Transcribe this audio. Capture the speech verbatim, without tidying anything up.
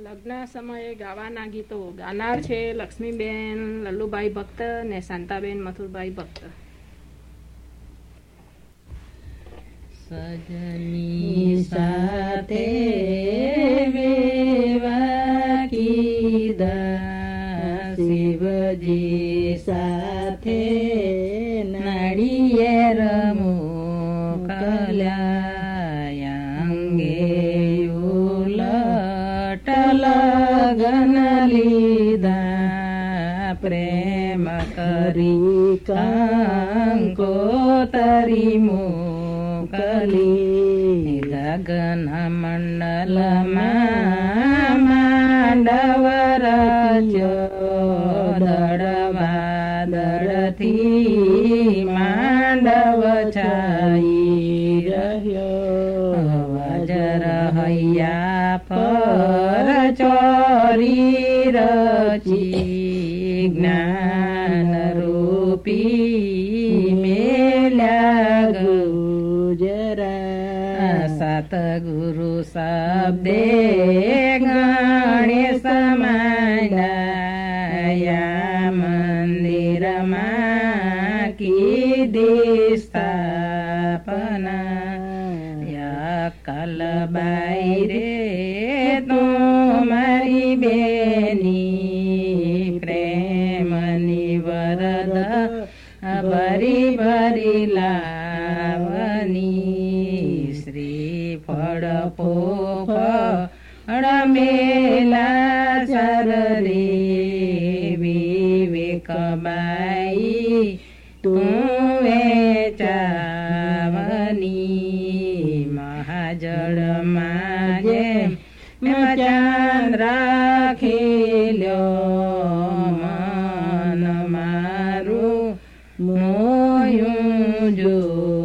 લગ્ન સમયે ગાવાના ગીતો ગાનાર છે લક્ષ્મીબેન લલ્લુભાઈ ભક્ત ને શાંતાબેન મથુરભાઈ ભક્ત. સજની સાથે વેવા કીધા શિવજી સાથે નાળિયેર મોકલ્યા અંગે ઉલટ લગન લીધા પ્રેમ કરી કંકોતરી મોકલી ગગન મંડલમાં માંડવ રચ્યો દળવાદળથી માંડવ છાઈ રહ્યો વજર હૈયા પર ચોરી રચી જ્ઞાન રૂપી મેલ્યા ગુજરા સતગુરુ શબ્દે ગણેશ માંડ્યા મંદિરમાં કીધી સ્થાપના કલબાઈ રે તું મારી બેની પ્રેમની વરદ ભરી ભરી લાવની શ્રી ફળ પોફળ મેલા સર રે વિવેકબાઈ તું વેચાવની મહાજળમાં જેમ ચાંદ રાખેલ્યો મન મારું મોયું જો